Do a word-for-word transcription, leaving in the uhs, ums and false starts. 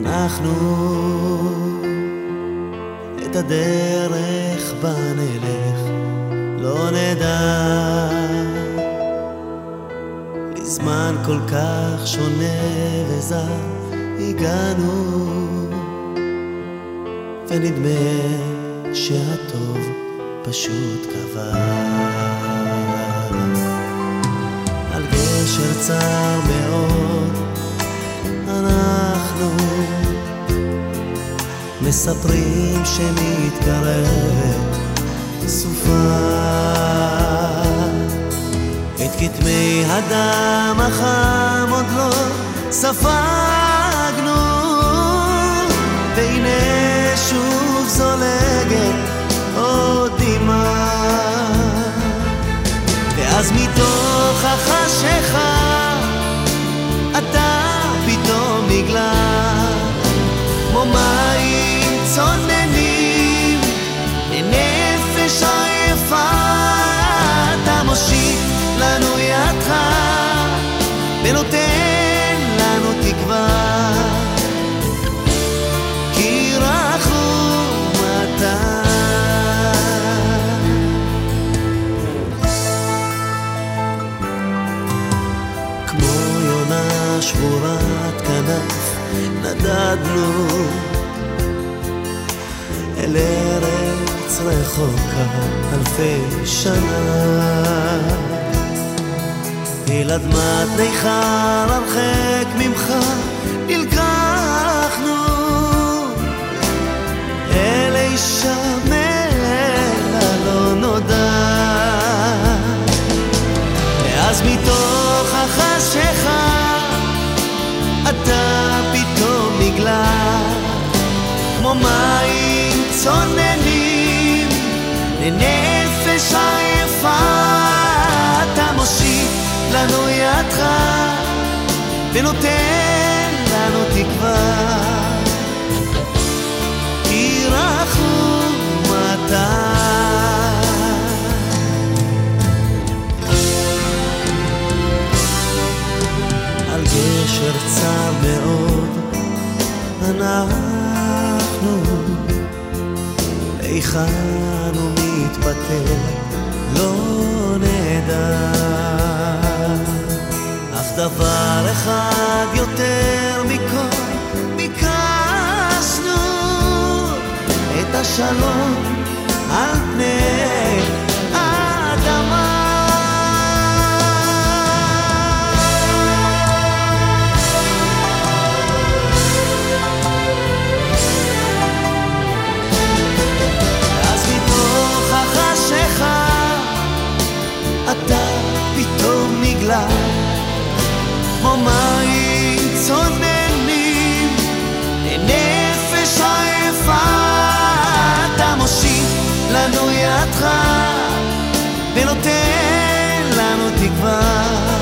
אנחנו את הדרך בה נלך לא נדע, לזמן כל כך שונה וזר הגענו, ונדמה שהטוב פשוט קבע. על גשר צר מאוד אנחנו מספרים שמתקרבת סופה, את כתמי הדם החם עוד לא ספגנו, והנה שוב זולגת עוד דמעה, ואז מתוך החשיכה אתה פתאום נגלה כמו מים צוננים לנפש עייפה. אתה מושיט לנו ידך ונותן לנו תקווה, כי רחום אתה. כמו יונה שבורת כנף נדדנו אל ארץ רחוקה אלפי שנה, אל אדמת ניכר הרחק ממך נלקחנו, אל אי שם אל הלא נודע, ואז מתוך החשיכה אתה פתאום נגלה כמו מים צוננים לנפש עייפה. אתה מושיט לנו ידך ונותן לנו תקווה, כי רחום אתה. על גשר צר מאוד אנחנו היכן ומתפתל לא נדע, אף דבר אחד יותר מכל ביקשנו, את השלום על פני האדמה. אתה פתאום נגלה כמו מים צוננים לנפש עייפה. אתה מושיט לנו ידך ונותן לנו תקווה,